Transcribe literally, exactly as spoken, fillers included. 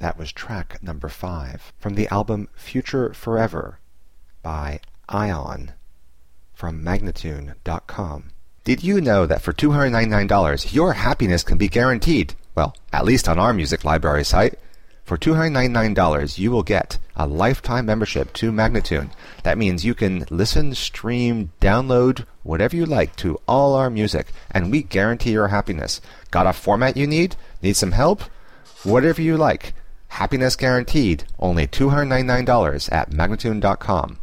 That was track number five from the album Future Forever by Ion from Magnatune dot com. Did you know that for two hundred ninety-nine dollars your happiness can be guaranteed? Well, at least on our music library site. For two hundred ninety-nine dollars you will get a lifetime membership to Magnatune. That means you can listen, stream, download, whatever you like to all our music, and we guarantee your happiness. Got a format you need? Need some help? Whatever you like. Happiness guaranteed. Only two hundred ninety-nine dollars at Magnatune dot com.